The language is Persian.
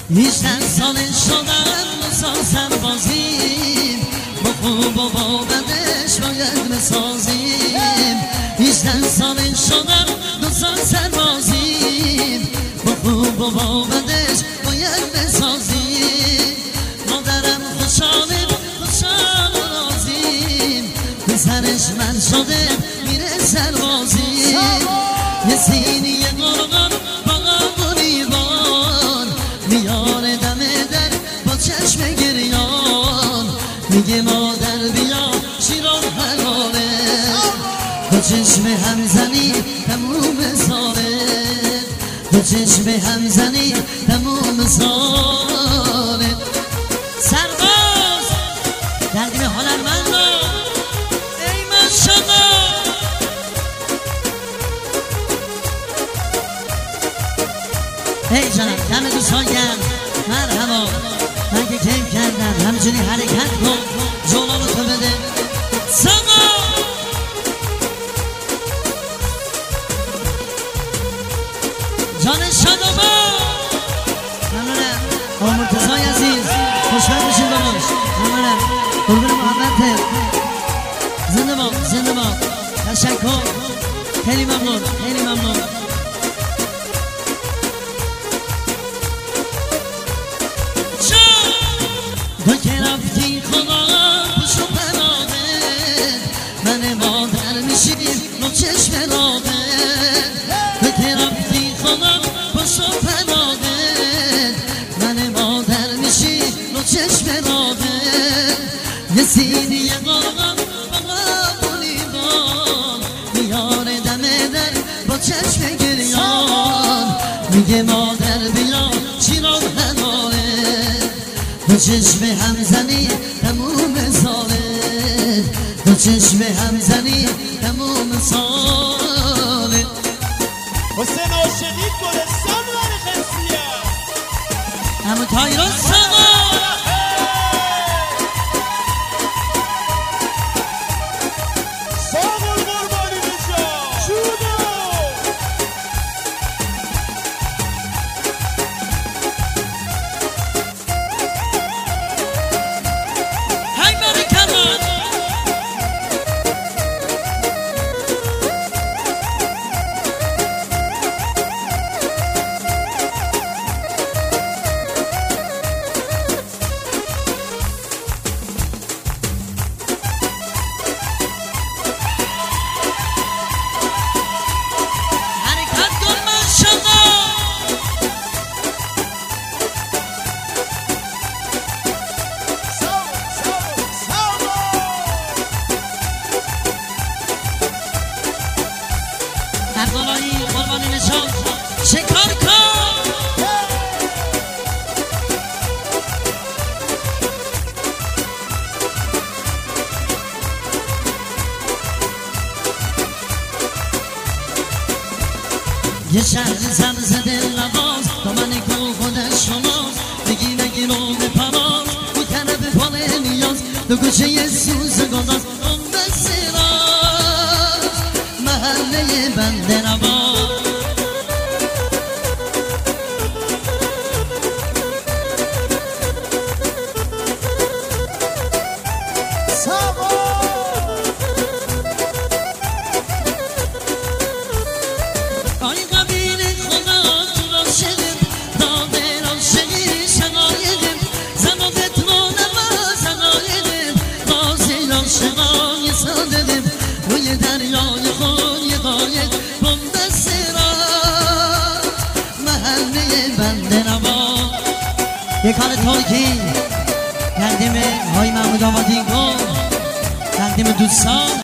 18 ساله شدم سال سربازیم، با خوب و با بدش باید بسازیم. 18 ساله شدم 2 سال سربازیم، با خوب و با بدش باید بسازیم. مادرم خوشحاله خوشحال و راضیم، پسرش من شده میره سربازیم. یه سینی قرقان با قبولی بان میاره دم در با چشم گریان، میگه مادر بیا شیران حلاله، با چشم همزنی تموم ساله، با چشم همزنی تموم ساله. سرباز دردی هنرمند ای ماشاءالله. ای جانم دم دوستان گرم، مرحبا. من که کیف کردم همچنین حرکت کن، جلالو تو بده ساقا. جان شادابا ممنونم. آقا مرتضای عزیز خوشبخت بشید باباش. ممنونم قربون محبت. زنده باد زنده باد. تشکر خیلی ممنون خیلی ممنون. تو که رفتی خدا پشت و پناهه، من مادر میشیم نو چشم راهه. تو که رفتی خدا پشت و پناهه، من مادر میشیم نو چشم راهه. یه سینی قرقان با قبولی بان میاره دم در با چشم گریان، میگه مادر بیا شیران حلاله، با چشم همزنی تموم ساله، با چشم همزنی تموم ساله. حسین عاشقی گلستان برای خمسیه همه تایران ساقا. ساقا قربانی بشا چودو شکار کن. یه شهر زن زده لباس تا من کن خودش شماست، بگی نگیرو به پراز او طرف پال نیاز، دو گوشه یه سوز گداز اون بسته راز محله بنده نواز. آی قبیل خدا تو راشقم داده راشقی شقایقم، زن و بتمون ما زنایقم، بازی راشقای صادقم، روی دریای خون یه قایق بم دست راست محله بنده نوا. یه کار ترکی تقدیم های محمود آبادی کن، تقدیم دوستان